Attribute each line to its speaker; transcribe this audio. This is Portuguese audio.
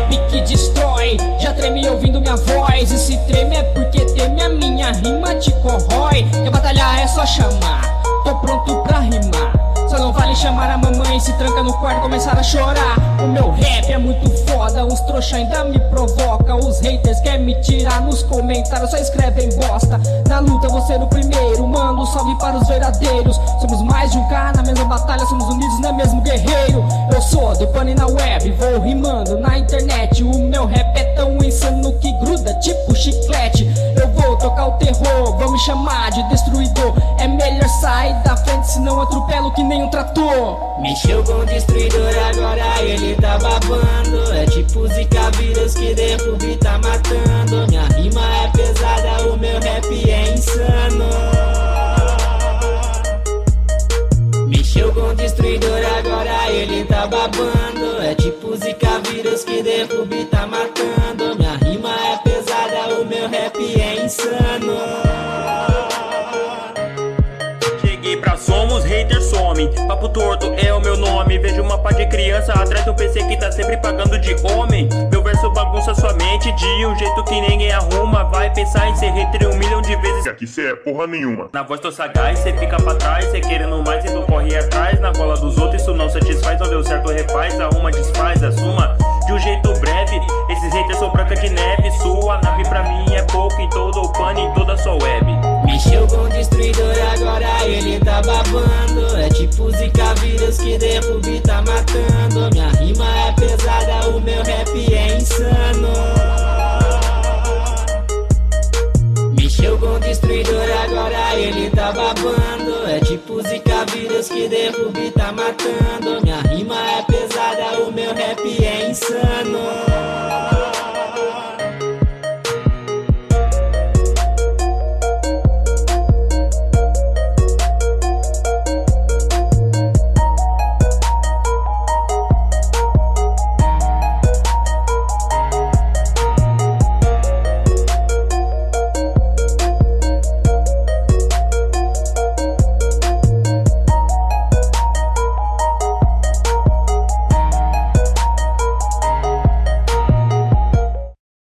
Speaker 1: rap que destrói. Já treme ouvindo minha voz, e se treme é porque teme a minha rima te corrói. Quer batalhar é só chamar, tô pronto pra rimar. Só não vale chamar a mamãe, se tranca no quarto e começar a chorar. O meu rap é muito foda, uns trouxa ainda me provoca. Os haters querem me tirar nos comentários, só escrevem bosta. Na luta vou ser o primeiro, mando um salve para os verdadeiros. Somos mais de um cara na mesma batalha, somos unidos, não é mesmo guerreiro. Eu sou do Pane na web, vou rimando na internet. O meu rap é tão insano que gruda tipo chiclete. Eu vou tocar o terror, vão me chamar de destruidor. É melhor sair da frente, senão atropelo que nem um trator.
Speaker 2: Mexeu com o destruidor, agora ele tá babando. É tipo Zika vírus que derruba e tá matando. Minha rima é pesada, o meu rap é insano. Mexeu com o destruidor, agora ele tá babando. É tipo Zika vírus que derruba e tá matando. Minha rima é pesada, o meu rap é insano.
Speaker 3: Somos haters somem, papo torto é o meu nome. Vejo uma pá de criança atrás do PC que tá sempre pagando de homem. Meu verso bagunça sua mente de um jeito que ninguém arruma. Vai pensar em ser hater 1 milhão de vezes,
Speaker 4: aqui cê é porra nenhuma.
Speaker 3: na voz tô sagaz, cê fica pra trás. Cê querendo mais e não corre atrás. Na cola dos outros isso não satisfaz. Não deu certo refaz, arruma, desfaz, assuma de um jeito breve. Esses haters são branca de neve. Sua nave pra mim é pouco em todo o pano, em toda a sua web.
Speaker 2: Mexeu com o destruidor, agora ele tá babando. É tipo Zika vírus que derruba e tá matando. Minha rima é pesada, o meu rap é insano. Mexeu com o destruidor, agora ele tá babando. É tipo Zika vírus que derruba e tá matando. Minha rima é pesada, o meu rap é insano.